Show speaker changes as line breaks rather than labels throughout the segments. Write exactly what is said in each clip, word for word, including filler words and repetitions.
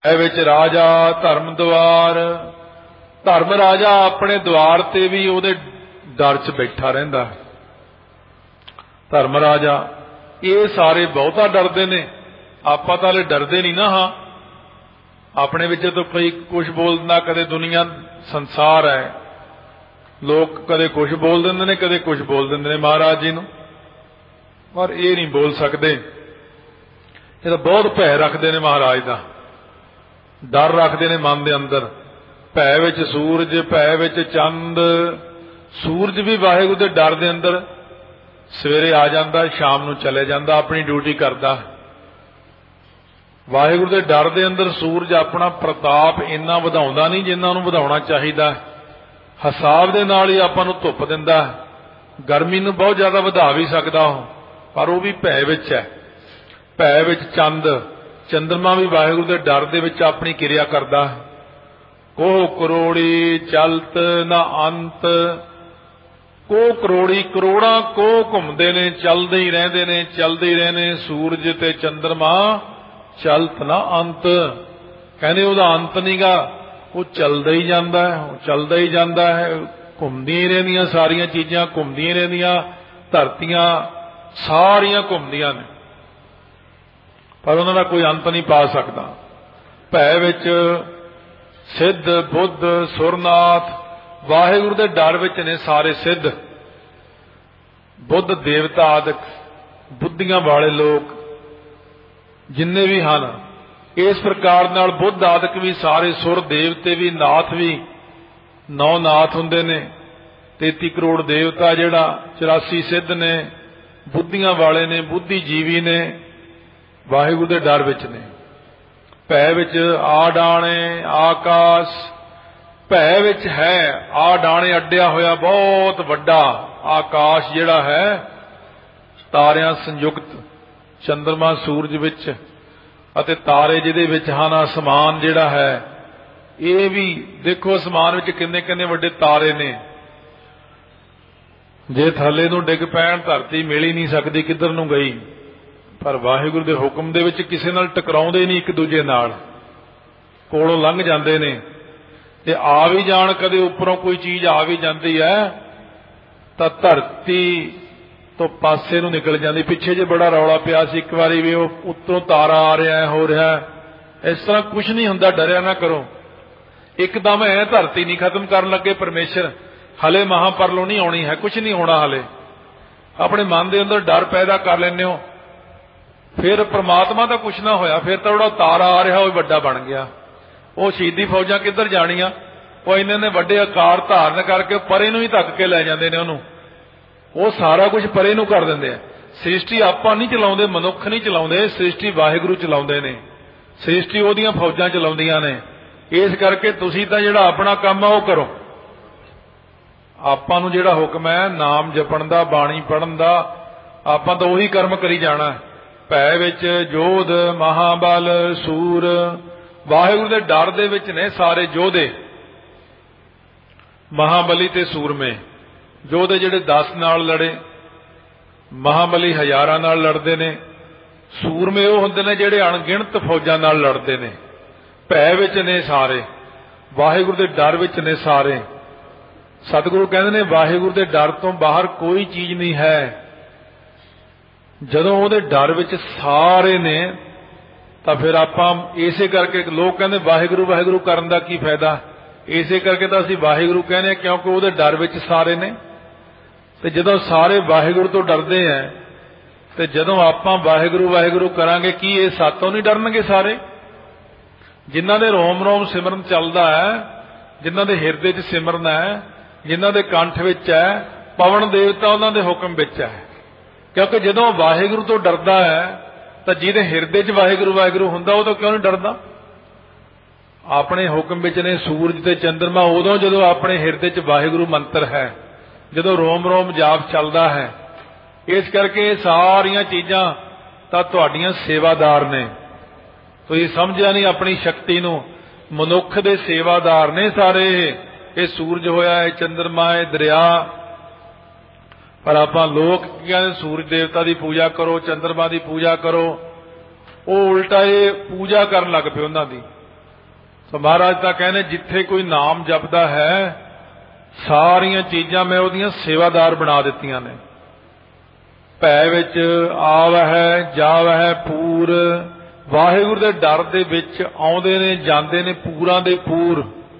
विच राजा धर्म द्वार, धर्म राजा अपने द्वार ते भी उहदे डर च बैठा रहिंदा। धर्म राजा ये सारे बहुता डरदे ने, आपां तां हले डरदे नहीं ना। हाँ, अपने विच तो कोई कुछ बोलदा, कदे दुनिया संसार है, लोग कदे कुछ बोल दिंदे ने, कदे कुछ बोल दिंदे ने महाराज जी नूं, पर ये नहीं बोल सकते। ये तो बहुत भय रखते ने महाराज दा, डर रखते ने मन के अंदर। भै विच सूरज, भै विच चंद। सूरज भी वाहिगुरू दे डर दे अंदर सवेरे आ जाता, शाम नूं चले जाता, अपनी ड्यूटी करता। वाहिगुरू दे डर दे अंदर सूरज अपना प्रताप इन्ना वधाउंदा नहीं जिन्ना उहनूं वधाउणा चाहीदा। हिसाब दे नाल ही आपां नूं धुप दिंदा। गर्मी नूं बहुत ज्यादा वधा भी सकदा, पर वो भी भै विच है। भै विच चंद, चंद्रमा भी वाहिगुरू दे डर दे विच अपनी किरिया करदा। कोह करोड़ी चलत ना अंत, कोह करोड़ी करोड़ा कोह घुमदे ने, चलदे ही रहिंदे ने, चलदे ही रहने। सूरज ते चंद्रमा चलत ना अंत, कहने उहदा अंत नहीं गा, वो चलदा ही जांदा है, वो चलदा ही जांदा है। घुमदियां रहिंदियां सारियां चीजां, घुमदियां रहिंदियां, धरतियां सारियां घुमदियां ने, पर उन्हां दा कोई अंत नहीं पा सकता। भै विच सिद्ध बुद्ध सुरनाथ, वाहिगुरू दे डर विच ने सारे सिद्ध बुद्ध देवता आदि बुद्धियां वाले लोग जिन्ने भी हैं। इस प्रकार नाल बुद्ध आदि भी सारे सुर देवते भी, नाथ भी नौ नाथ हुंदे ने, तेती करोड़ देवता जिहड़ा, चौरासी सिद्ध ने, बुद्धियां वाले ने, बुद्धिजीवी ने, वाहिगुरू दे डर विच ने। भै विच आ डाणे आकाश, भै विच है आ डाणे अड्डिया होया बहुत वड्डा आकाश जिहड़ा है, तारियां संयुक्त, चंद्रमा सूरज विच अते तारे जिहदे विच हन। आसमान जिहड़ा है ये भी देखो, आसमान विच किन्ने किन्ने वड्डे तारे ने। जे थल्ले नूं डिग पैण धरती मिल ही नहीं सकदी किधर नूं गई, पर वाहिगुरू दे हुक्म दे विच किसे नाल टकराउंदे नहीं, एक दूजे नाल कोलों लंघ जांदे ने। ते आ भी जाण, कदे उपरों कोई चीज आ भी जाती है तां धरती तो पासे नूं निकल जाती। पिछे जे बड़ा रौला पिया सी एक बारी भी, वो उत्तों तारा आ रहा है, हो रहा है। इस तरह कुछ नहीं हुंदा, डरिया ना करो। एकदम है धरती नहीं खत्म करन लगे परमेश्वर, हले महापरलों नहीं आनी है, कुछ नहीं होना हले। अपने मन के अंदर डर पैदा कर लेने हो, फिर परमात्मा का कुछ ना होया, फिर तो जो तारा आ रहा वो बड़ा बन गया। वो शहीदी फौजां किधर जानियां, वो इन्हें ने वड्डे आकार धारण करके परे नूं ही धक के लै जांदे ने उहनूं, वो सारा कुछ परे नूं कर दिंदे आ। सृष्टि आपां नहीं चलाउंदे, मनुख नहीं चलाउंदे, सृष्टि वाहिगुरू चलाउंदे ने, सृष्टि ओहदियां फौजां चलाउंदियां ने। इस करके तुसीं तां जिहड़ा अपना काम है वो करो। आपां नूं जिहड़ा हुक्म है नाम जपण दा, बाणी पढ़न दा, आपां तां उही कर्म करी जाना। भै विच जोध महाबल सूर, वाहिगुरू दे डर दे विच ने सारे योधे, महाबली ते सूरमे। योधे जिहड़े दस नाल लड़े, महाबली हजारां नाल लड़दे ने, सूरमे वो हुंदे ने जिहड़े अणगिणत फौजां नाल लड़दे ने। भै विच ने सारे, वाहिगुरू दे डर विच ने सारे। सतगुरु कहंदे ने वाहिगुरू दे डर तो बाहर कोई चीज नहीं है। जदों उहदे डर विच सारे ने तां फिर आपां इसे करके लोग कहंदे वाहिगुरू वाहिगुरू करन दा की फायदा, इसे करके तां असीं वाहिगुरू कहने क्योंकि उहदे डर विच सारे ने। ते जदों सारे वाहिगुरू तो डरदे हैं ते जदों आपां वाहिगुरू वाहिगुरू करांगे की ये सातों नहीं डरनगे सारे? जिन्हां दे रोम रोम सिमरन चलदा है, जिन्हां दे हिरदे च सिमरन है, जिन्हां दे कंठ विच है, पवन देवता उन्हां दे हुक्म विच है। क्योंकि जदों वाहिगुरू तो डरदा है तो जिहदे हिरदे च वाहिगुरू वाहिगुरू हुंदा वो तो क्यों नहीं डरदा? अपने हुक्म विच ने सूरज ते चंद्रमा, उदों जदों अपने हिरदे च वाहिगुरू मंत्र है, जदों रोम रोम जाप चलदा है। इस करके सारियां चीजां तां तुहाडीआं सेवादार ने। तुसीं समझिआ नहीं अपनी शक्ति नूं, मनुख दे सेवादार ने सारे। ये सूरज होया है, चंद्रमा है, दरिया। पर आपां लोग कहंदे सूरज देवता की पूजा करो, चंद्रमा की पूजा करो, वो उल्टा ये पूजा करन लग पे उन्हां दी। तो महाराज तां कहने जिथे कोई नाम जपदा है सारियां चीजां मैं उहदियां सेवादार बना दित्तियां ने। भै विच आवै जावै पूर, वाहिगुरू दे डर दे विच आउंदे ने जांदे ने पूरां दे पूर।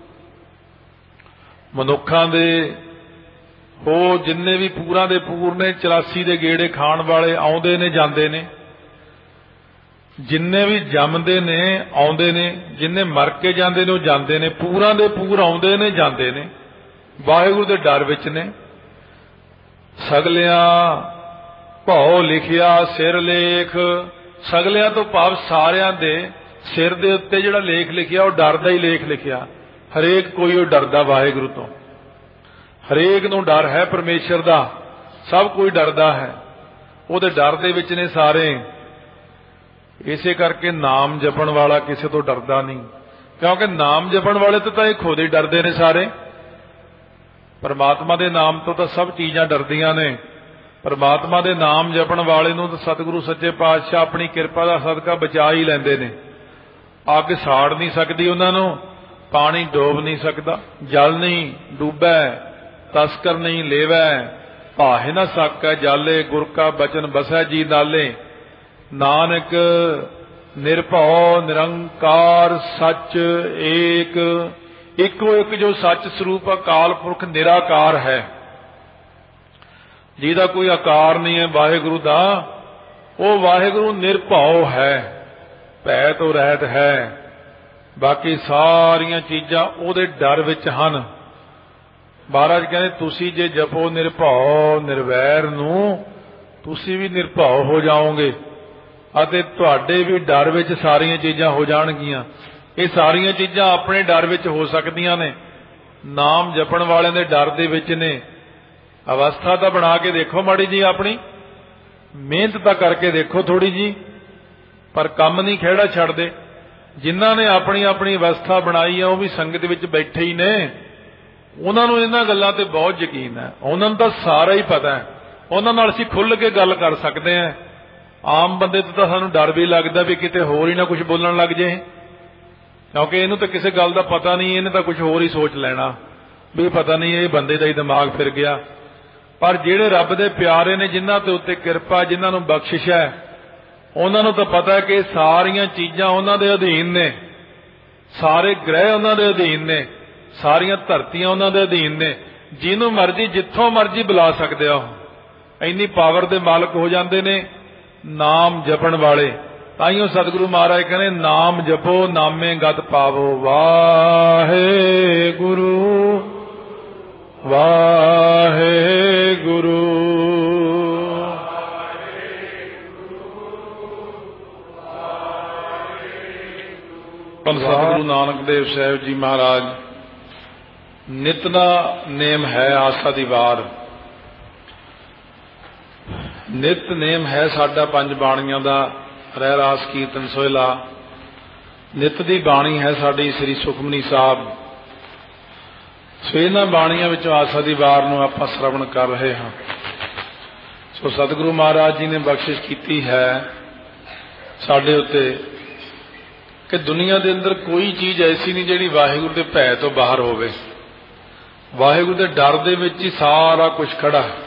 मनुखां दे हो जिन्ने भी पूरां दे पूर ने चौरासी दे गेड़े खाण वाले आउंदे ने जांदे ने। जिन्ने भी जमदे ने आउंदे ने, जिन्ने मर के जांदे ने जांदे ने, पूरां दे पूर आउंदे ने जांदे ने, वाहिगुरू दे डर विच ने। सगलियां भौ लिखिया सिर लेख, सगलियां तो भाव सारियां दे सिर दे उत्ते जिहड़ा लेख लिखिया वो डर दा ही लेख लिखिया। हरेक कोई वो डरदा वाहिगुरू तो, हरेक नूं डर है परमेश्वर दा, सब कोई डरदा है, उहदे डर दे विच ने सारे। इसे करके नाम जपण वाला किसी तो डरदा नहीं, क्योंकि नाम जपण वाले तो तां खुद ही डरदे ने सारे। परमात्मा दे नाम तो तां सब चीज़ां डरदियां ने। परमात्मा दे नाम जपण वाले नूं तां सतगुरु सच्चे पातशाह अपनी किरपा दा सदका बचा ही लैंदे ने। अग साड़ नहीं सकदी उन्हां नूं, पानी डोब नहीं सकदा, जल नहीं डूबै, तस्कर नहीं लेवै, भाहे ना साकै जाले, गुर का बचन बसै जी नाले। नानक निरभौ निरंकार सच एक, इको एक जो सच स्वरूप अकाल पुरख निराकार है, जिहदा कोई आकार नहीं है वाहिगुरू दा, वो वाहिगुरू निरभौ है, भै तो रहत है। बाकी सारियां चीजां उहदे डर विच हन। महाराज कहते तुसी जे जपो निरभौ निर्वैर नूं, तुसी भी निरभौ हो जाओगे ਅਤੇ ਤੁਹਾਡੇ भी डर विच सारियां चीज़ां हो जाणगियां। ये सारियां चीज़ां अपने डर विच हो सकदियां ने, नाम जपण वालिਆਂ ਦੇ डर ਦੇ ਵਿੱਚ ने। अवस्था तो बना के देखो माड़ी जी, अपनी मेहनत तो करके देखो थोड़ी जी, पर कम नहीं खेड़ा छड्डदे। जिन्हां ने अपनी अपनी अवस्था बनाई है वो भी संगत विच बैठे ही ने, उन्हां नूं इन्हां गल्लां ते बहुत यकीन है, उन्हां नूं तां सारा ही पता है, उन्हां नाल असीं खुल के गल कर सकते हैं। आम बंदे तो तां सानूं डर भी लगदा भी किते होर ही ना कुछ बोलण लग जाए, क्योंकि इहनूं तां किसी गल दा पता नहीं, इहने तां कुछ होर ही सोच लैणा भी पता नहीं ये बंदे दा ही दिमाग फिर गया। पर जिहड़े रब दे प्यारे ने, जिन्हां ते उत्ते किरपा, जिन्हां नूं बख्शिश है, उन्हां नूं तां पता है कि सारियां चीज़ां उन्हां दे अधीन ने, सारे ग्रह उन्हां दे अधीन ने, सारियां धरतियां उन्हां दे अधीन ने। जिन्हों मर्जी जिथों मर्जी बुला सकदे हो, इन्नी पावर दे मालक हो जांदे ने नाम जपण वाले। ताइयों सतगुरु महाराज कहने नाम जपो नामे गत पावो, वाहे गुरु वाहे गुरु। सतगुरु नानक देव साहिब जी महाराज नितना नेम है आसा दी वार, नित नेम है साडा पंज बाणियां दा रहरास कीर्तन सोहला। नित दी बाणी है साडी श्री सुखमनी साहब। सो इन्हां बाणियां विचों आसा दी वार नूं आपां श्रवण कर रहे हां। सो सतगुरु महाराज जी ने बख्शिश कीती है साडे उत्ते कि दुनिया दे अंदर कोई चीज़ ऐसी नहीं जिहड़ी वाहिगुरू दे भै तो बाहर होवे। वाहिगुरू दे डर दे विच ही सारा कुछ खड़ा है।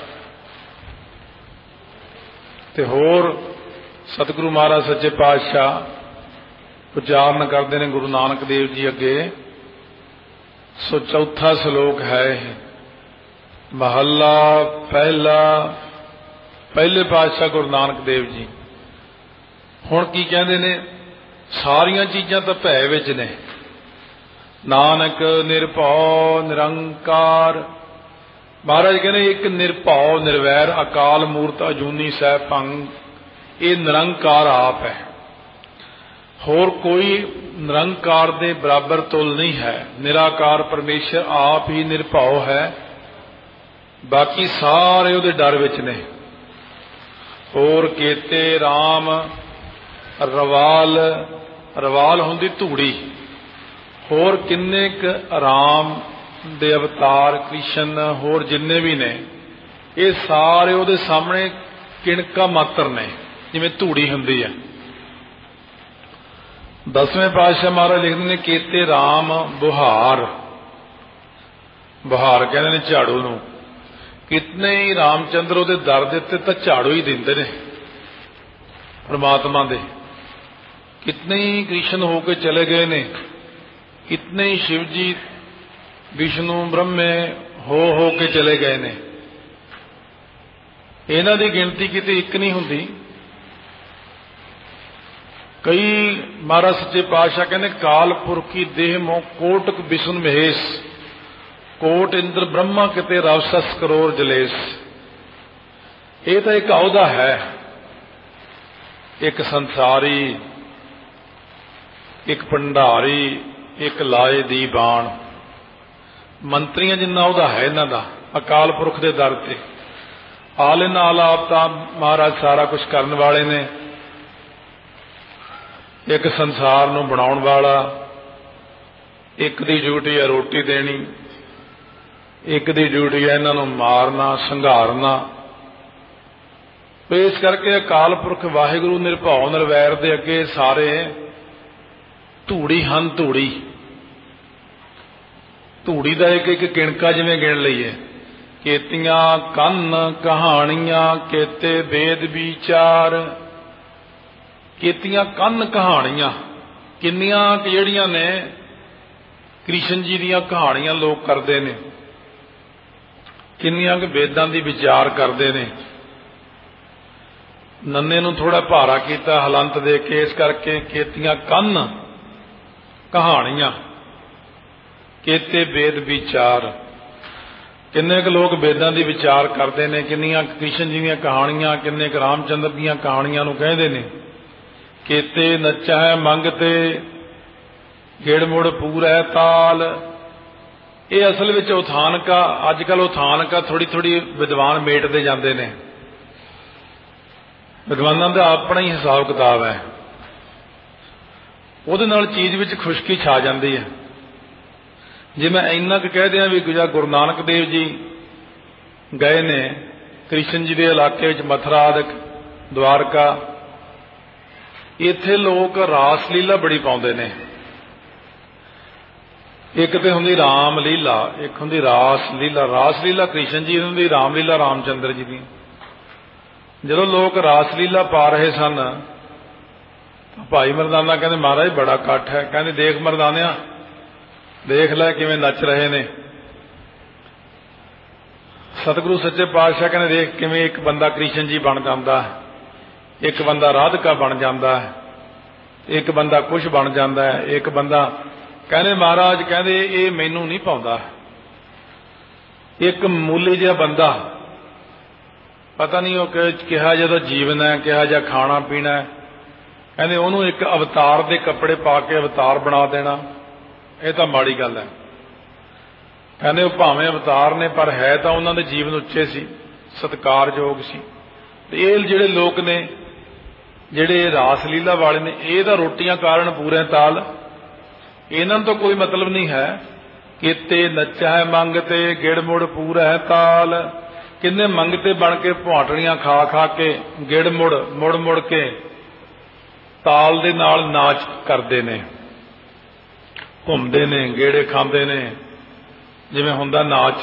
ते होर सतगुरु महाराज सच्चे पातशाह उच्चारण करते हैं गुरु नानक देव जी अगे। सो चौथा श्लोक है महला पहला, पहले पातशाह गुरु नानक देव जी हुण की कहंदे ने, सारियां चीज़ां तां भै विच ने। नानक निरभौ निरंकार, महाराज कहने एक निरभौ निर्वैर अकाल मूरत अजूनी सह भंग, ये निरंकार आप है, होर कोई निरंकार दे बराबर तुल नहीं है। निराकार परमेश्वर आप ही निरभौ है, बाकी सारे उहदे डर विच ने। होर केते राम रवाल, रवाल हुंदी धूड़ी, होर किन्ने क राम दे अवतार कृष्ण होर जिन्ने भी ने, ये सारे उहदे सामने किणका मात्र ने, जिवें धूड़ी हुंदी है। दसवें पातशाह महाराज लिखते ने केते राम बुहार, बुहार कहते ने झाड़ू नूं। कितने ही रामचंद्र उहदे दर दे उत्ते तां झाड़ू ही दिंदे ने परमात्मा दे। कितने ही कृष्ण होके चले गए ने, कितने ही शिव जी विष्णु ब्रह्मे हो हो के चले गए ने। इन्हां दी गिणती किते एक नहीं हुंदी। कई महाराज सच्चे पातशाह कहने काल पुरखी देह मोह कोटक विष्णु महेश, कोट इंद्र ब्रह्मा किते रव सस करोड़ जलेस। ये तो एक अहुदा है, एक संसारी, एक भंडारी, एक लाए दी बाण। मंत्रियां जिन्ना अहुदा है इन्हां दा अकाल पुरख दे दर ते। आल नाल आप तां महाराज सारा कुछ करन वाले ने। एक संसार नूं बनाउण वाला, एक दी ड्यूटी है रोटी देनी, एक दी ड्यूटी है इन्हां नूं मारना संघारना। तो इस करके अकाल पुरख वाहिगुरू निरभाउ निरवैर दे अगे सारे धूड़ी हन। धूड़ी धूड़ी का एक एक किणका जिवें गिण लईए। केतियां कन्न कहानियां केते वेद विचार। केतियां कन्न कहानियां किन्नियां जिहड़ियां ने कृष्ण जी दीयां कहानियां लोग करते ने, किन्नियां वेदां दी विचार करते ने। नन्ने नूं थोड़ा भारा कीता हलंत दे के, इस करके केतियां कन्न कहानियां केते वेद विचार। किन्ने क लोग वेदां दी विचार करते हैं, किन्नियां कृष्ण जी दीयां कहानियां, किन्ने क रामचंद्र दीयां कहानियां नूं कहंदे ने। केते नचा है मंगते गिड़मुड़ पूरै ताल। ये असल विच उथानका, अजकल उथानका थोड़ी थोड़ी विद्वान मेटते जाते हैं। विद्वानां दा अपना ही हिसाब किताब है, उहदे नाल चीज़ विच खुशकी छा जाती है। जे मैं इन्ना क कह दियां भी गुरु नानक देव जी गए ने कृष्ण जी के इलाके विच मथुरा आदि द्वारका, इत्थे लोग रास लीला बड़ी पाउंदे ने। एक तो हुंदी राम लीला, एक हुंदी रास लीला। रास लीला कृष्ण जी हुंदी, राम लीला रामचंद्र जी दी। जदों लोग रास लीला पा रहे सन, भाई मरदाना कहते महाराज बड़ा इकट्ठ है। कहते देख मरदानिया, देख लै किवें नच रहे ने। सतगुरु सच्चे पातशाह कहते देख किवें एक बंदा कृष्ण जी बन जाता है, एक बंदा राधिका बन जाता है, एक बंदा कुछ बन जाता है, एक बंदा कहते महाराज कहते ये मैनू नहीं पाउंदा। एक मूली जिहा बंदा, पता नहीं वो किहा जिहा जीवन है, किहा जिहा खाना पीना है, कहते उन्होंने एक अवतार के कपड़े पा के अवतार बना देना, ये तो माड़ी गल है। कहते वो भावें अवतार ने पर है तो उन्होंने जीवन उच्चे सी, सत्कारयोग सी। ये जिहड़े लोग ने जिहड़े रास लीला वाले ने, ये तो रोटियां कारण पूरे ताल, इन्हां तो कोई मतलब नहीं है। किते नचा है मंगते गिड़मुड़ पूरा है ताल। किन्ने मंगते बन के भुआटड़ियां खा खा के गिड़मुड़ मुड़ मुड़ के ताल दे नाल नाच करते ने, घूमते ने, गेड़े खांदे ने, जिवें हुंदा नाच।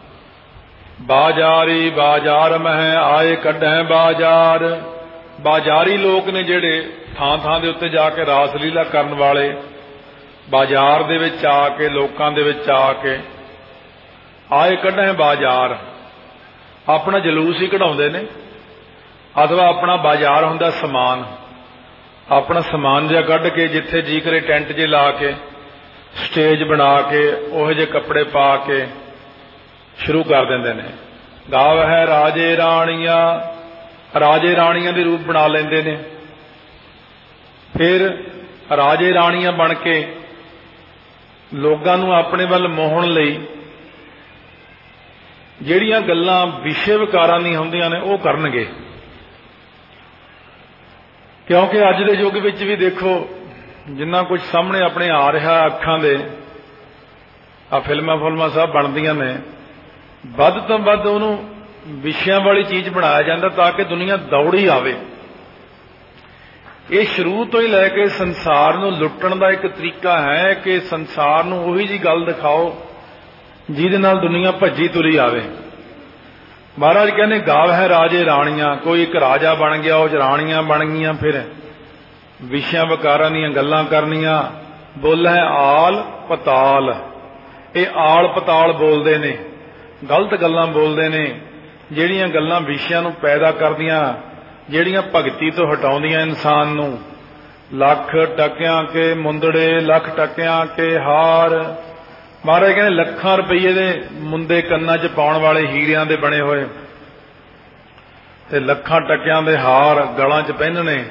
बाजारी बाजार मह आए कढै बाजार। बाजारी लोग ने जिहड़े थां थां दे उत्ते जाके रास लीला करन वाले, बाजार दे विच आके लोकां दे विच आके आए कढै बाजार, अपना जलूस ही कढाउंदे ने। अथवा अपना बाजार हुंदा समान, अपना समान जिहा कढ के जिथे जी करे टेंट जे ला के स्टेज बना के ओहे जे कपड़े पा के शुरू कर देंदे ने। गाव है राजे राणियां, राजे राणियां दे रूप बना लेंदे ने। फिर राजे राणियां बन के लोगां नूं अपने वल मोहण लई ਜਿਹੜੀਆਂ ਗੱਲਾਂ ਵਿਸ਼ੇ ਵਿਕਾਰਾਂ ਨਹੀਂ ਹੁੰਦੀਆਂ ਨੇ ਉਹ ਕਰਨਗੇ। क्योंकि अज के युग विच भी देखो जिन्ना कुछ सामने अपने आ रहा अखां दे आ फिल्मां फुल्मां सब बनदियां ने, वध तो वध उहनूं विषयां वाली चीज़ बनाया जाता ताकि दुनिया दौड़ी आवे। ਇਹ ਸ਼ੁਰੂ ਤੋਂ ਹੀ ਲੈ ਕੇ ਸੰਸਾਰ ਨੂੰ ਲੁੱਟਣ ਦਾ ਇੱਕ ਤਰੀਕਾ ਹੈ ਕਿ ਸੰਸਾਰ ਨੂੰ ਉਹੀ ਜੀ ਗੱਲ ਦਿਖਾਓ ਜਿਹਦੇ ਨਾਲ ਦੁਨੀਆ ਭੱਜੀ ਤੁਰੀ ਆਵੇ। ਮਹਾਰਾਜ ਕਹਿੰਦੇ ਗਾਵ ਹੈ ਰਾਜੇ ਰਾਣੀਆਂ, ਕੋਈ ਇੱਕ ਰਾਜਾ ਬਣ ਗਿਆ, ਉਹ ਚ ਰਾਣੀਆਂ ਬਣ ਗਈਆਂ, ਫਿਰ ਵਿਸ਼ਿਆਂ ਵਕਾਰਾਂ ਦੀਆਂ ਗੱਲਾਂ ਕਰਨੀਆਂ। ਬੋਲ ਹੈ ਆਲ ਪਤਾਲ, ਇਹ ਆਲ ਪਤਾਲ ਬੋਲਦੇ ਨੇ, ਗਲਤ ਗੱਲਾਂ ਬੋਲਦੇ ਨੇ, ਜਿਹੜੀਆਂ ਗੱਲਾਂ ਵਿਸ਼ਿਆਂ ਨੂੰ ਪੈਦਾ ਕਰਦੀਆਂ, ਜਿਹੜੀਆਂ ਭਗਤੀ ਤੋਂ ਹਟਾਉਂਦੀਆਂ ਇਨਸਾਨ ਨੂੰ। ਲੱਖ ਟਕਿਆਂ ਕੇ ਮੁੰਦੜੇ, ਲੱਖ ਟਕਿਆਂ ਕੇ ਹਾਰ। ਮਹਾਰਾਜ ਕਹਿੰਦੇ ਲੱਖਾਂ ਰੁਪਈਏ ਦੇ ਮੁੰਦੇ ਕੰਨਾਂ 'ਚ ਪਾਉਣ ਵਾਲੇ ਹੀਰਿਆਂ ਦੇ ਬਣੇ ਹੋਏ, ਤੇ ਲੱਖਾਂ ਟਕਿਆਂ ਦੇ ਹਾਰ ਗਲਾਂ 'ਚ ਪਹਿਨਣੇ,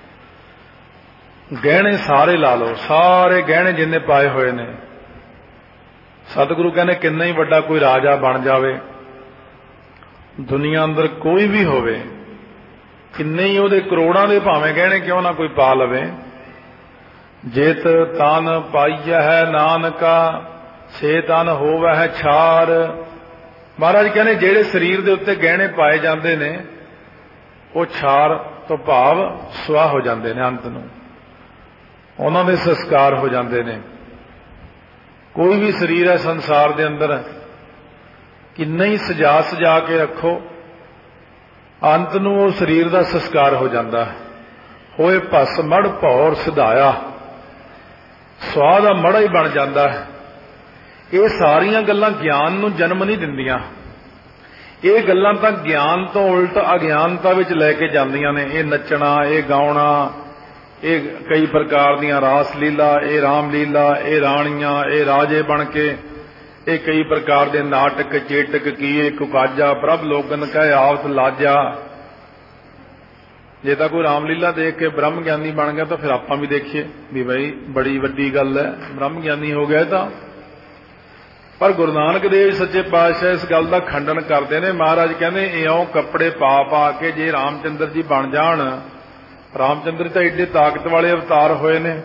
ਗਹਿਣੇ ਸਾਰੇ ਲਾ ਲਓ, ਸਾਰੇ ਗਹਿਣੇ ਜਿੰਨੇ ਪਾਏ ਹੋਏ ਨੇ। ਸਤਿਗੁਰੂ ਕਹਿੰਦੇ ਕਿੰਨਾ ਹੀ ਵੱਡਾ ਕੋਈ ਰਾਜਾ ਬਣ ਜਾਵੇ, ਦੁਨੀਆ ਅੰਦਰ ਕੋਈ ਵੀ ਹੋਵੇ, ਕਿੰਨੇ ਹੀ ਉਹਦੇ ਕਰੋੜਾਂ ਦੇ ਭਾਵੇਂ ਗਹਿਣੇ ਕਿਉਂ ਨਾ ਕੋਈ ਪਾ ਲਵੇ, ਜੇਤ ਤਨ ਪਾਈਆ ਹੈ ਨਾਨਕਾ ਸੇ ਤਨ ਹੋਵੈ ਹੈ ਛਾਰ। ਮਹਾਰਾਜ ਕਹਿੰਦੇ ਜਿਹੜੇ ਸਰੀਰ ਦੇ ਉੱਤੇ ਗਹਿਣੇ ਪਾਏ ਜਾਂਦੇ ਨੇ ਉਹ ਛਾਰ ਤੋਂ ਭਾਵ ਸੁਆਹ ਹੋ ਜਾਂਦੇ ਨੇ, ਅੰਤ ਨੂੰ ਉਹਨਾਂ ਦੇ ਸੰਸਕਾਰ ਹੋ ਜਾਂਦੇ ਨੇ। ਕੋਈ ਵੀ ਸਰੀਰ ਹੈ ਸੰਸਾਰ ਦੇ ਅੰਦਰ, ਕਿੰਨਾ ਹੀ ਸਜਾ ਸਜਾ ਕੇ ਰੱਖੋ, ਅੰਤ ਨੂੰ ਉਹ ਸਰੀਰ ਦਾ ਸੰਸਕਾਰ ਹੋ ਜਾਂਦਾ। ਹੋਏ ਭਸ ਮੜ ਭੌਰ ਸਿਧਾਇਆ, ਸੁਆਹ ਦਾ ਮੜਾ ਹੀ ਬਣ ਜਾਂਦਾ ਹੈ। ਇਹ ਸਾਰੀਆਂ ਗੱਲਾਂ ਗਿਆਨ ਨੂੰ ਜਨਮ ਨਹੀਂ ਦਿੰਦੀਆਂ, ਇਹ ਗੱਲਾਂ ਤਾਂ ਗਿਆਨ ਤੋਂ ਉਲਟ ਅਗਿਆਨਤਾ ਵਿੱਚ ਲੈ ਕੇ ਜਾਂਦੀਆਂ ਨੇ। ਇਹ ਨੱਚਣਾ, ਇਹ ਗਾਉਣਾ, ਇਹ ਕਈ ਪ੍ਰਕਾਰ ਦੀਆਂ ਰਾਸ ਲੀਲਾ, ਇਹ ਰਾਮ ਲੀਲਾ, ਇਹ ਰਾਣੀਆਂ, ਇਹ ਰਾਜੇ ਬਣ ਕੇ, ਇਹ ਕਈ ਪ੍ਰਕਾਰ ਦੇ ਨਾਟਕ ਚੇਟਕ ਕੀਏ ਕੁਕਾਜਾ ਪ੍ਰਭ ਲੋਗਨ ਕਹੇ ਆਵਤ ਲਾਜਾ। ਜੇ ਤਾਂ ਕੋਈ ਰਾਮਲੀਲਾ ਦੇਖ ਕੇ ਬ੍ਰਹਮ ਗਿਆਨੀ ਬਣ ਗਿਆ ਤਾਂ ਫਿਰ ਆਪਾਂ ਵੀ ਦੇਖੀਏ ਵੀ ਬਈ ਬੜੀ ਵੱਡੀ ਗੱਲ ਹੈ, ਬ੍ਰਹਮ ਗਿਆਨੀ ਹੋ ਗਿਆ ਤਾਂ। ਪਰ ਗੁਰੂ ਨਾਨਕ ਦੇਵ ਸੱਚੇ ਪਾਤਸ਼ਾਹ ਇਸ ਗੱਲ ਦਾ ਖੰਡਨ ਕਰਦੇ ਨੇ। ਮਹਾਰਾਜ ਕਹਿੰਦੇ ਇਉਂ ਕੱਪੜੇ ਪਾ ਪਾ ਕੇ ਜੇ ਰਾਮਚੰਦਰ ਜੀ ਬਣ ਜਾਣ, ਰਾਮਚੰਦਰ ਤਾਂ ਏਡੇ ਤਾਕਤ ਵਾਲੇ ਅਵਤਾਰ ਹੋਏ ਨੇ,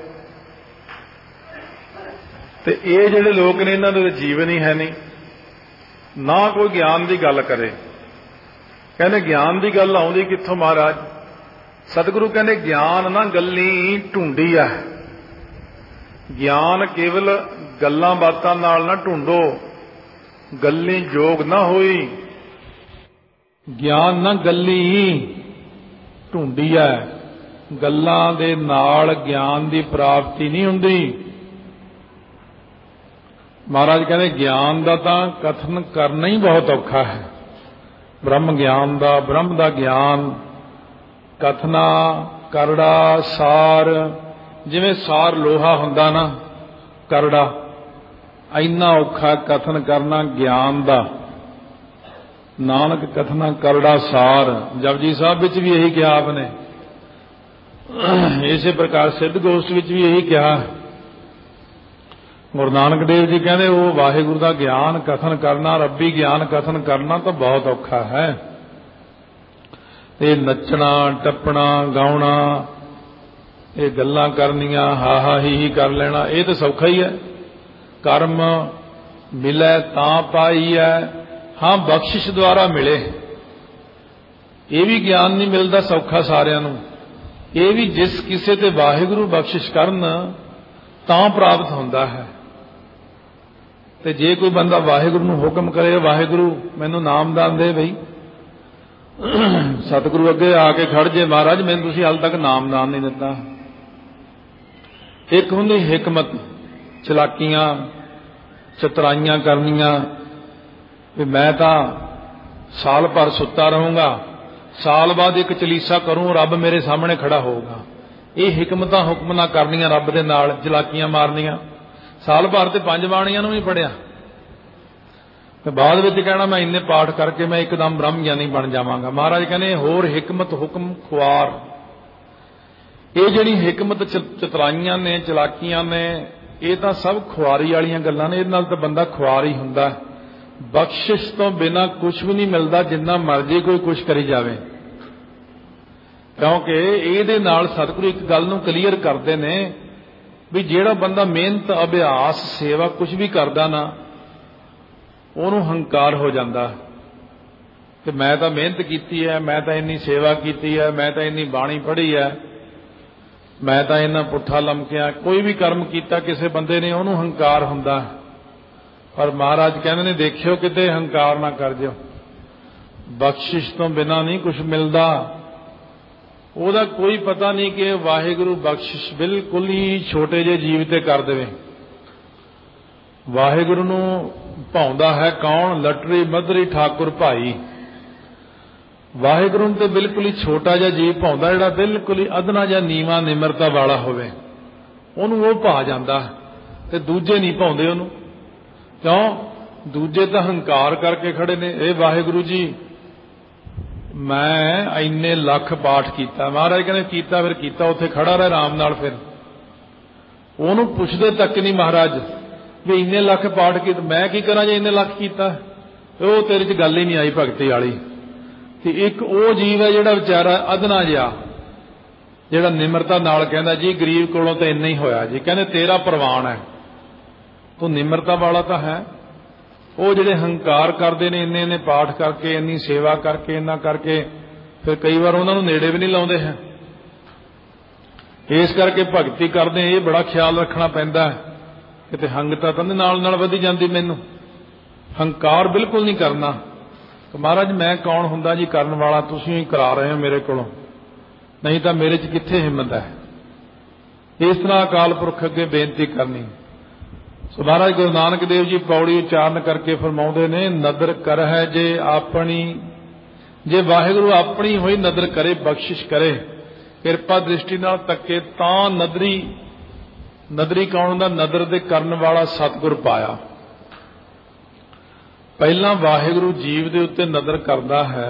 ਤੇ ਇਹ ਜਿਹੜੇ ਲੋਕ ਨੇ ਇਹਨਾਂ ਦੇ ਜੀਵਨ ਹੀ ਹੈ ਨਹੀਂ, ਨਾ ਕੋਈ ਗਿਆਨ ਦੀ ਗੱਲ ਕਰੇ। ਕਹਿੰਦੇ ਗਿਆਨ ਦੀ ਗੱਲ ਆਉਂਦੀ ਕਿੱਥੋਂ ਮਹਾਰਾਜ? ਸਤਿਗੁਰੂ ਕਹਿੰਦੇ ਗਿਆਨ ਨਾ ਗੱਲੀ ਢੂੰਡੀ ਆ, ਗਿਆਨ ਕੇਵਲ ਗੱਲਾਂ ਬਾਤਾਂ ਨਾਲ ਨਾ ਢੂੰਡੋ, ਗੱਲੀ ਜੋਗ ਨਾ ਹੋਈ। ਗਿਆਨ ਨਾ ਗੱਲੀ ਢੂੰਡੀ ਆ, ਗੱਲਾਂ ਦੇ ਨਾਲ ਗਿਆਨ ਦੀ ਪ੍ਰਾਪਤੀ ਨਹੀਂ ਹੁੰਦੀ। ਮਹਾਰਾਜ ਕਹਿੰਦੇ ਗਿਆਨ ਦਾ ਤਾਂ ਕਥਨ ਕਰਨਾ ਹੀ ਬਹੁਤ ਔਖਾ ਹੈ, ਬ੍ਰਹਮ ਗਿਆਨ ਦਾ, ਬ੍ਰਹਮ ਦਾ ਗਿਆਨ ਕਥਨਾ ਕਰੜਾ ਸਾਰ। ਜਿਵੇਂ ਸਾਰ ਲੋਹਾ ਹੁੰਦਾ ਨਾ, ਕਰੜਾ, ਇੰਨਾ ਔਖਾ ਕਥਨ ਕਰਨਾ ਗਿਆਨ ਦਾ। ਨਾਨਕ ਕਥਨਾ ਕਰੜਾ ਸਾਰ, ਜਪਜੀ ਸਾਹਿਬ ਵਿੱਚ ਵੀ ਇਹੀ ਕਿਹਾ ਆਪ ਨੇ, ਇਸੇ ਪ੍ਰਕਾਰ ਸਿੱਧ ਗੋਸ਼ਟ ਵਿੱਚ ਵੀ ਇਹੀ ਕਿਹਾ। ਗੁਰੂ ਨਾਨਕ ਦੇਵ ਜੀ ਕਹਿੰਦੇ ਉਹ ਵਾਹਿਗੁਰੂ ਦਾ ਗਿਆਨ ਕਥਨ ਕਰਨਾ, ਰੱਬੀ ਗਿਆਨ ਕਥਨ ਕਰਨਾ ਤਾਂ ਬਹੁਤ ਔਖਾ ਹੈ। ਇਹ ਨੱਚਣਾ ਟੱਪਣਾ ਗਾਉਣਾ, ਇਹ ਗੱਲਾਂ ਕਰਨੀਆਂ, ਹਾ ਹਾ ਹੀ ਹੀ ਕਰ ਲੈਣਾ, ਇਹ ਤਾਂ ਸੌਖਾ ਹੀ ਹੈ। ਕਰਮ ਮਿਲੇ ਤਾਂ ਪਾਈ ਹੈ, ਹਾਂ ਬਖਸ਼ਿਸ਼ ਦੁਆਰਾ ਮਿਲੇ, ਇਹ ਵੀ ਗਿਆਨ ਨਹੀਂ ਮਿਲਦਾ ਸੌਖਾ ਸਾਰਿਆਂ ਨੂੰ। ਇਹ ਵੀ ਜਿਸ ਕਿਸੇ ਤੇ ਵਾਹਿਗੁਰੂ ਬਖਸ਼ਿਸ਼ ਕਰਨ ਤਾਂ ਪ੍ਰਾਪਤ ਹੁੰਦਾ ਹੈ। ਤੇ ਜੇ ਕੋਈ ਬੰਦਾ ਵਾਹਿਗੁਰੂ ਨੂੰ ਹੁਕਮ ਕਰੇ, ਵਾਹਿਗੁਰੂ ਮੈਨੂੰ ਨਾਮਦਾਨ ਦੇ ਬਈ, ਸਤਿਗੁਰੂ ਅੱਗੇ ਆ ਕੇ ਖੜ ਜੇ, ਮਹਾਰਾਜ ਮੈਨੂੰ ਤੁਸੀਂ ਹਾਲ ਤੱਕ ਨਾਮਦਾਨ ਨਹੀਂ ਦਿੱਤਾ। ਇੱਕ ਹੁੰਦੀ ਹਿਕਮਤ, ਚਲਾਕੀਆਂ ਚਤਰਾਈਆਂ ਕਰਨੀਆਂ, ਵੀ ਮੈਂ ਤਾਂ ਸਾਲ ਭਰ ਸੁੱਤਾ ਰਹੂੰਗਾ, ਸਾਲ ਬਾਅਦ ਇੱਕ ਚਲੀਸਾ ਕਰੂੰ, ਰੱਬ ਮੇਰੇ ਸਾਹਮਣੇ ਖੜਾ ਹੋਊਗਾ। ਇਹ ਹਿਕਮਤਾਂ ਹੁਕਮ ਨਾ ਕਰਨੀਆਂ, ਰੱਬ ਦੇ ਨਾਲ ਚਲਾਕੀਆਂ ਮਾਰਨੀਆਂ। ਸਾਲ ਭਰ ਤੇ ਪੰਜ ਬਾਣੀਆਂ ਨੂੰ ਵੀ ਪੜਿਆ ਤੇ ਬਾਅਦ ਵਿੱਚ ਕਹਿਣਾ ਮੈਂ ਇੰਨੇ ਪਾਠ ਕਰਕੇ ਮੈਂ ਇੱਕਦਮ ਬ੍ਰਹਮ ਗਿਆਨੀ ਬਣ ਜਾਵਾਂਗਾ। ਮਹਾਰਾਜ ਕਹਿੰਦੇ ਹੋਰ ਹਿਕਮਤ ਹੁਕਮ ਖੁਆਰ। ਇਹ ਜਿਹੜੀ ਹਿਕਮਤ ਚਤਰਾਈਆਂ ਨੇ, ਚਲਾਕੀਆਂ ਨੇ, ਇਹ ਤਾਂ ਸਭ ਖੁਆਰੀ ਵਾਲੀਆਂ ਗੱਲਾਂ ਨੇ। ਇਹਦੇ ਨਾਲ ਤਾਂ ਬੰਦਾ ਖੁਆਰ ਹੀ ਹੁੰਦਾ। ਬਖਸ਼ਿਸ਼ ਤੋਂ ਬਿਨਾਂ ਕੁਝ ਵੀ ਨਹੀਂ ਮਿਲਦਾ, ਜਿੰਨਾ ਮਰਜ਼ੀ ਕੋਈ ਕੁਝ ਕਰੀ ਜਾਵੇ। ਕਿਉਂਕਿ ਇਹਦੇ ਨਾਲ ਸਤਿਗੁਰੂ ਇੱਕ ਗੱਲ ਨੂੰ ਕਲੀਅਰ ਕਰਦੇ ਨੇ ਵੀ ਜਿਹੜਾ ਬੰਦਾ ਮਿਹਨਤ ਅਭਿਆਸ ਸੇਵਾ ਕੁਝ ਵੀ ਕਰਦਾ ਨਾ, ਉਹਨੂੰ ਹੰਕਾਰ ਹੋ ਜਾਂਦਾ ਕਿ ਮੈਂ ਤਾਂ ਮਿਹਨਤ ਕੀਤੀ ਹੈ, ਮੈਂ ਤਾਂ ਇੰਨੀ ਸੇਵਾ ਕੀਤੀ ਹੈ, ਮੈਂ ਤਾਂ ਇੰਨੀ ਬਾਣੀ ਪੜ੍ਹੀ ਹੈ, मैं तो इन्ना पुट्ठा लमकिया। कोई भी कर्म किया किसी बंदे ने उन्होंने हंकार हुंदा, पर महाराज कहते ने देखियो किते हंकार ना कर दियो। बख्शिश तो बिना नहीं कुछ मिलता। ਉਹਦਾ कोई पता नहीं कि वाहिगुरु बख्शिश बिल्कुल ही छोटे जे जीव ते कर देवे। वाहिगुरु नूं भाउंदा है कौन? लटरी मधरी ठाकुर भाई। वाहिगुरु ते बिल्कुल ही छोटा जिहा जीव भाउंदा, जिहड़ा बिल्कुल ही अधना जिहा नीवा निमरता वाला होवे, ਉਹਨੂੰ ਉਹ भा जांदा ते दूजे नहीं भाउंदे ਉਹਨੂੰ। क्यों? दूजे तां हंकार करके खड़े ने। ਇਹ वाहिगुरु जी मैं इन्ने लख पाठ किया। महाराज कहने किया, फिर किया, उत्थे खड़ा रहा आराम नाल। फिर ਉਹਨੂੰ पुछदे तक नहीं महाराज भी इन्ने लख पाठ किए, मैं की करा जे इन्ने लख किया। वो तेरे च गल ही नहीं आई भगती वाली। ते एक वो जीव है जिहड़ा बेचारा अधना जिहा, जिहड़ा निमरता नाल कहंदा जी गरीब कोलों तो इन्ना ही होया जी। कहंदे तेरा प्रवान है, तू निमरता वाला तो है। वो जिहड़े हंकार करते हैं इन्ने इन्ने पाठ करके, इन्नी सेवा करके, इन्ना करके, फिर कई बार उन्होंने नेड़े भी नहीं लाउंदे हैं। इस करके भगती करते ये बड़ा ख्याल रखना पैंदा है किते हंगता तो नाल नाल वधी जांदी। मैनूं हंकार बिल्कुल नहीं करना। तो महाराज मैं कौन हुंदा जी करन वाला? तुसीं ही करा रहे हो मेरे कोलों, नहीं तो मेरे च कित्थे हिम्मत है। इस तरह अकाल पुरख अगे बेनती करनी। सो महाराज गुरु नानक देव जी पौड़ी उच्चारण करके फरमाउंदे ने, नदर कर है जे अपनी, जे वाहिगुरु अपनी होई नदर करे, बख्शिश करे, किरपा दृष्टि नाल तके, तां नदरी, नदरी कौन हुंदा? नदर दे करन वाला सतगुर पाया। पहला वाहिगुरु जीव दे उत्ते नदर करदा है।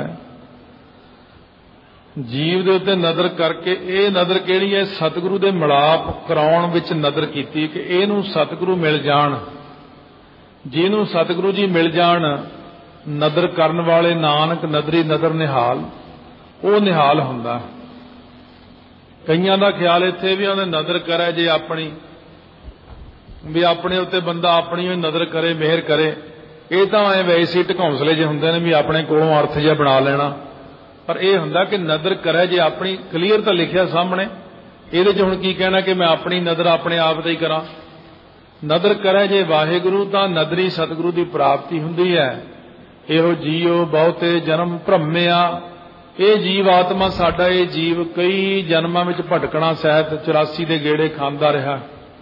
जीव दे उत्ते नदर करके ये नदर किहड़ी है? सतगुरु दे मिलाप कराउण विच नदर कीती कि इहनूं सतगुरु मिल जाण। जिहनूं सतगुरु जी मिल जाण, नदर करन वाले नानक नदरी नदर निहाल, वो निहाल हुंदा। कईयां दा ख्याल इत्थे भी उहने नदर करे जे अपनी, भी अपने उत्ते बंदा अपनी ही नदर करे, मेहर करे। ये तां ऐ वैसे ही ढकौंसले जे हुंदे ने भी अपने कोलों अर्थ जिहा बना लेना। पर यह हुंदा कि नदर करे जे अपनी, क्लीयर तो लिखिया सामने। ये हुण की कहना कि मैं अपनी नदर अपने आप ते ही करा। नदर करे जे वाहिगुरु, तां नदरी सतगुरु की प्राप्ति हुंदी है। इहो जीओ बहुते जन्म भ्रमिया। ये जीव आत्मा साडा, ये जीव कई जन्मां विच भटकना सहित चौरासी दे गेड़े खांदा रहा।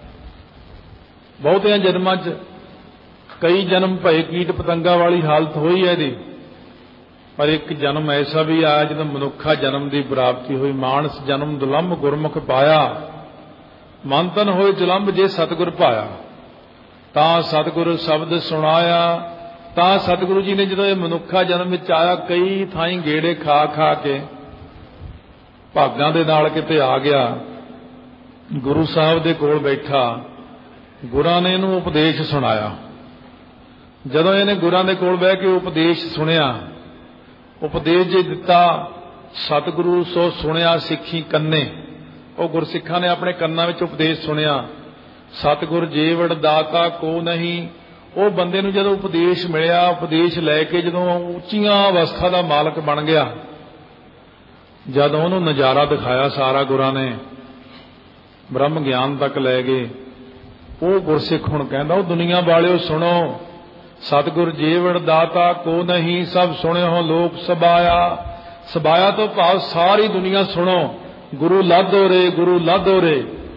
बहुते जन्मां च कई जन्म भय कीट पतंगा वाली हालत हुई है इहदी। पर एक जन्म ऐसा भी आया जदों मनुखा जन्म की प्राप्ति हुई। मानस जन्म दुलंभ गुरमुख पाया, मन तन होए जुलंभ जे सतगुर पाया। तां सतगुर शब्द सुनाया। तां सतगुरु जी ने जदों ये मनुखा जन्म में आया, कई थाई गेड़े खा खा के भागां दे नाल किते आ गया। गुरु साहब दे कोल बैठा, गुरां ने इहनूं उपदेश सुनाया। जदों इहने गुरां दे कोल बैठ के उपदेश सुनिया, उपदेश जे दिता, सतगुरु सो सुनिया सिੱਖੀ ਕੰਨੇ। ਉਹ ਗੁਰਸਿੱਖਾਂ ने अपने ਕੰਨਾਂ ਵਿੱਚ उपदेश सुनिया। सतगुर जेवड़ दाता को नहीं। ਉਹ ਬੰਦੇ ਨੂੰ ਜਦੋਂ उपदेश मिलिया, उपदेश लैके ਜਦੋਂ ਉੱਚੀਆਂ अवस्था ਦਾ मालक बन गया, जद ਉਹਨੂੰ नज़ारा दिखाया सारा गुरां ने, ब्रह्म ज्ञान तक लै गए। ਉਹ गुरसिੱਖ ਹੁਣ ਕਹਿੰਦਾ, ਉਹ दुनिया वालिओ सुनो, सतगुर जेवड़ दाता को नहीं, सब सुने हो लोक सबाया। सबाया तो भाव सारी दुनिया सुनो, गुरु लादो रे, गुरु लादो रे।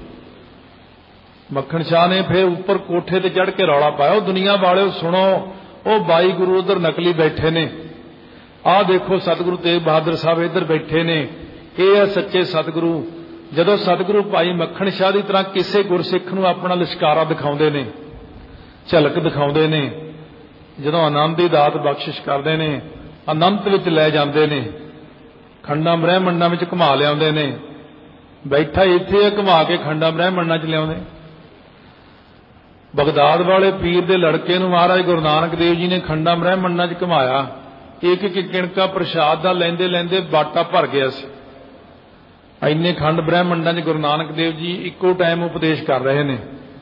मक्खन शाह ने फिर ऊपर कोठे ते चढ़ के रौला पाया, दुनिया वाले सुनो, वो बाई गुरु उधर नकली बैठे ने, आ देखो सतगुरु तेग बहादुर साहब इधर बैठे ने, ये है सच्चे सतगुरु। जदों सतगुरु भाई मक्खन शाह की तरह किसी गुरसिख नूं अपना लिशकारा दिखाउंदे ने, झलक दिखाउंदे ने, जदों आनंद की दात बख्शिश करते हैं, अनंत विच लै जाते हैं, खंडा ब्रह्मंडा में घुमा लियाते हैं। बैठा इत्थे घुमा के खंडा ब्रह्मंडा च लियाते। बगदाद वाले पीर दे लड़के नूं महाराज गुरु नानक देव जी ने खंडा ब्रह्मंडा च घुमाया। एक एक किणका प्रसाद दा लैंदे लैंदे बाटा भर गया सी। इन्ने खंड ब्रह्मंडा च गुरु नानक देव जी इक्को टाइम उपदेश कर रहे हैं।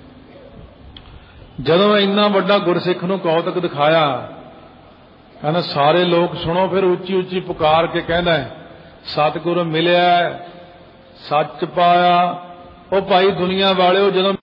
जदों इन्ना वड्डा गुरसिख नूं कौतक दिखाया, कहना सारे लोग सुनो, फिर उच्ची उच्ची पुकार के कहना सतगुर मिलिया, सच पाया, ਉਹ ਭਾਈ ਦੁਨੀਆ ਵਾਲਿਓ, ਜਦੋਂ